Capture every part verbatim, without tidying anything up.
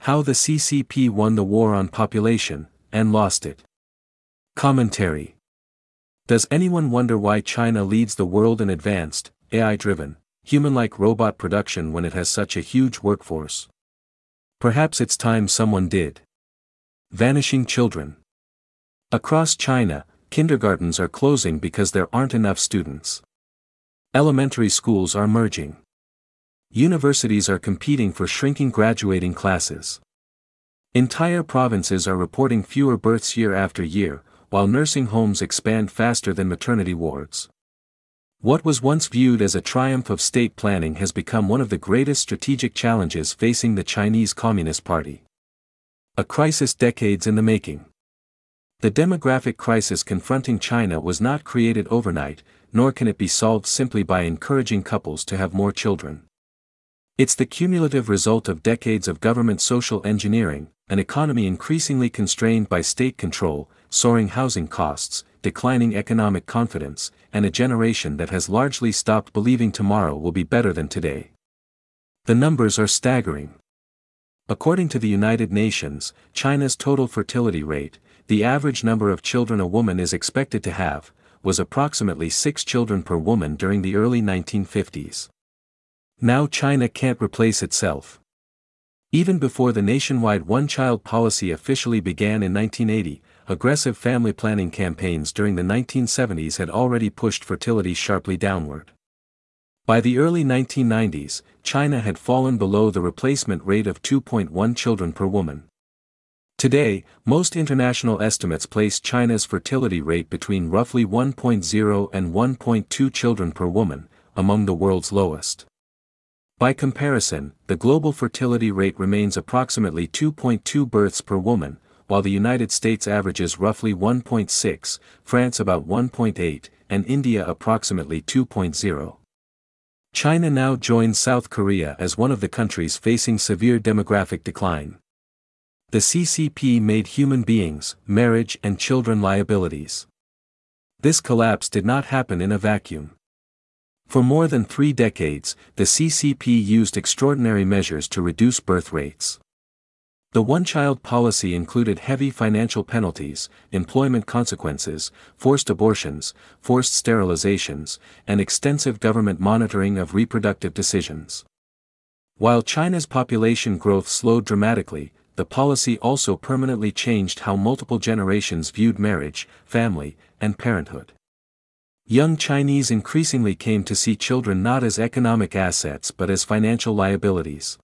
How the C C P won the war on population, and lost it. Commentary. Does anyone wonder why China leads the world in advanced, A I-driven, human-like robot production when it has such a huge workforce? Perhaps it's time someone did. Vanishing children. Across China, kindergartens are closing because there aren't enough students. Elementary schools are merging. Universities are competing for shrinking graduating classes. Entire provinces are reporting fewer births year after year, while nursing homes expand faster than maternity wards. What was once viewed as a triumph of state planning has become one of the greatest strategic challenges facing the Chinese Communist Party. A crisis decades in the making. The demographic crisis confronting China was not created overnight, nor can it be solved simply by encouraging couples to have more children. It's the cumulative result of decades of government social engineering, an economy increasingly constrained by state control, soaring housing costs, declining economic confidence, and a generation that has largely stopped believing tomorrow will be better than today. The numbers are staggering. According to the United Nations, China's total fertility rate, the average number of children a woman is expected to have, was approximately six children per woman during the early nineteen fifties. Now China can't replace itself. Even before the nationwide one-child policy officially began in nineteen eighty, aggressive family planning campaigns during the nineteen seventies had already pushed fertility sharply downward. By the early nineteen nineties, China had fallen below the replacement rate of two point one children per woman. Today, most international estimates place China's fertility rate between roughly one point zero and one point two children per woman, among the world's lowest. By comparison, the global fertility rate remains approximately two point two births per woman, while the United States averages roughly one point six, France about one point eight, and India approximately two point zero. China now joins South Korea as one of the countries facing severe demographic decline. The C C P made human beings, marriage and children liabilities. This collapse did not happen in a vacuum. For more than three decades, the C C P used extraordinary measures to reduce birth rates. The one-child policy included heavy financial penalties, employment consequences, forced abortions, forced sterilizations, and extensive government monitoring of reproductive decisions. While China's population growth slowed dramatically, the policy also permanently changed how multiple generations viewed marriage, family, and parenthood. Young Chinese increasingly came to see children not as economic assets but as financial liabilities.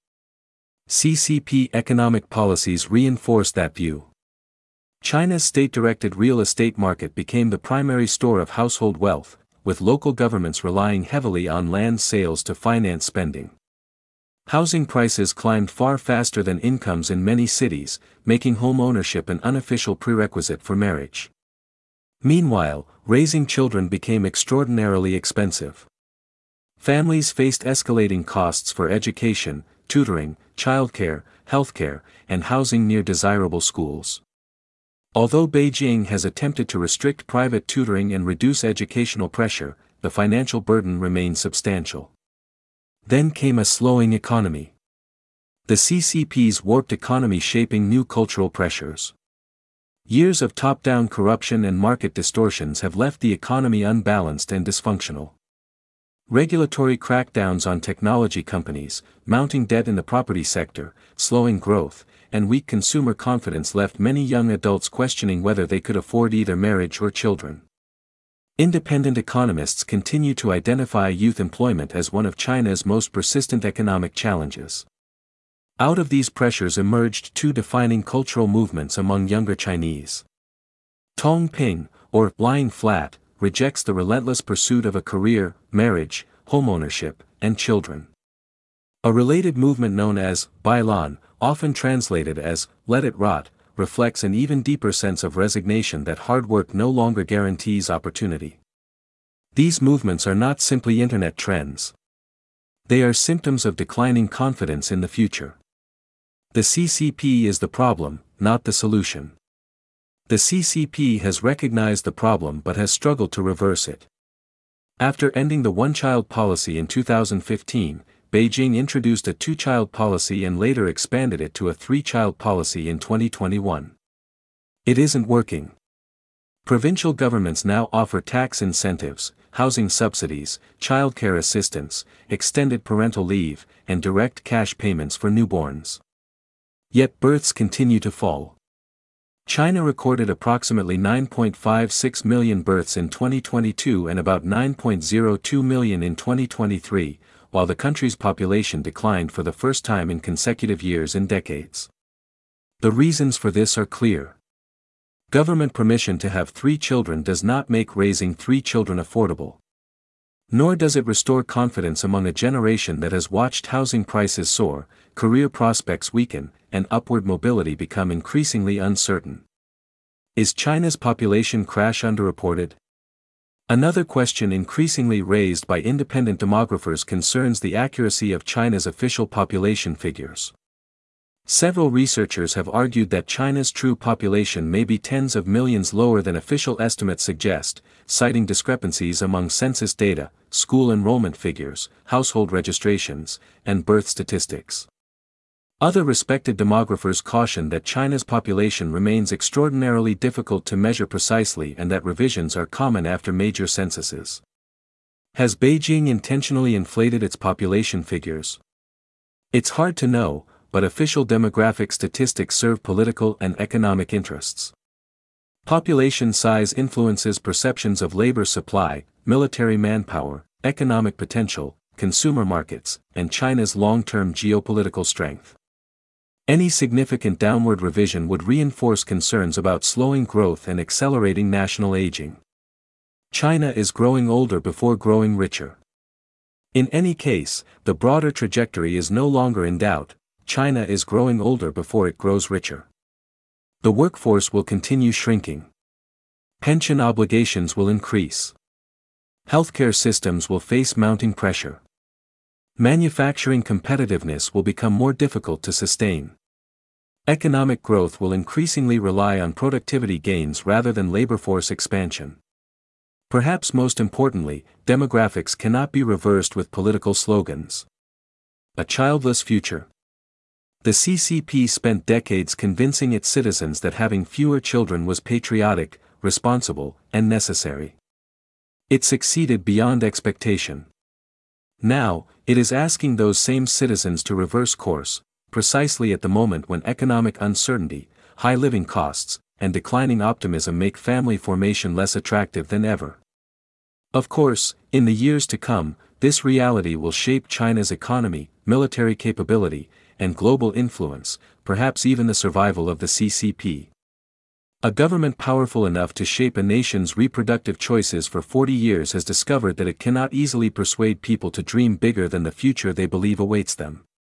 C C P economic policies reinforced that view. China's state-directed real estate market became the primary store of household wealth, with local governments relying heavily on land sales to finance spending. Housing prices climbed far faster than incomes in many cities, making home ownership an unofficial prerequisite for marriage. Meanwhile, raising children became extraordinarily expensive. Families faced escalating costs for education, tutoring, childcare, healthcare, and housing near desirable schools. Although Beijing has attempted to restrict private tutoring and reduce educational pressure, the financial burden remains substantial. Then came a slowing economy. The C C P's warped economy shaping new cultural pressures. Years of top-down corruption and market distortions have left the economy unbalanced and dysfunctional. Regulatory crackdowns on technology companies, mounting debt in the property sector, slowing growth, and weak consumer confidence left many young adults questioning whether they could afford either marriage or children. Independent economists continue to identify youth employment as one of China's most persistent economic challenges. Out of these pressures emerged two defining cultural movements among younger Chinese. Tongping, or lying flat, rejects the relentless pursuit of a career, marriage, homeownership, and children. A related movement known as Bailan, often translated as let it rot, reflects an even deeper sense of resignation that hard work no longer guarantees opportunity. These movements are not simply internet trends. They are symptoms of declining confidence in the future. The C C P is the problem, not the solution. The C C P has recognized the problem but has struggled to reverse it. After ending the one-child policy in two thousand fifteen, Beijing introduced a two-child policy and later expanded it to a three-child policy in twenty twenty-one. It isn't working. Provincial governments now offer tax incentives, housing subsidies, childcare assistance, extended parental leave, and direct cash payments for newborns. Yet births continue to fall. China recorded approximately nine point five six million births in twenty twenty-two and about nine point zero two million in twenty twenty-three, while the country's population declined for the first time in consecutive years in decades. The reasons for this are clear. Government permission to have three children does not make raising three children affordable. Nor does it restore confidence among a generation that has watched housing prices soar, career prospects weaken, and upward mobility become increasingly uncertain. Is China's population crash underreported? Another question increasingly raised by independent demographers concerns the accuracy of China's official population figures. Several researchers have argued that China's true population may be tens of millions lower than official estimates suggest, citing discrepancies among census data, school enrollment figures, household registrations, and birth statistics. Other respected demographers caution that China's population remains extraordinarily difficult to measure precisely and that revisions are common after major censuses. Has Beijing intentionally inflated its population figures? It's hard to know, but official demographic statistics serve political and economic interests. Population size influences perceptions of labor supply, military manpower, economic potential, consumer markets, and China's long-term geopolitical strength. Any significant downward revision would reinforce concerns about slowing growth and accelerating national aging. China is growing older before growing richer. In any case, the broader trajectory is no longer in doubt. China is growing older before it grows richer. The workforce will continue shrinking. Pension obligations will increase. Healthcare systems will face mounting pressure. Manufacturing competitiveness will become more difficult to sustain. Economic growth will increasingly rely on productivity gains rather than labor force expansion. Perhaps most importantly, demographics cannot be reversed with political slogans. A childless future. The C C P spent decades convincing its citizens that having fewer children was patriotic, responsible, and necessary. It succeeded beyond expectation. Now, it is asking those same citizens to reverse course, precisely at the moment when economic uncertainty, high living costs, and declining optimism make family formation less attractive than ever. Of course, in the years to come, this reality will shape China's economy, military capability, and global influence, perhaps even the survival of the C C P. A government powerful enough to shape a nation's reproductive choices for forty years has discovered that it cannot easily persuade people to dream bigger than the future they believe awaits them.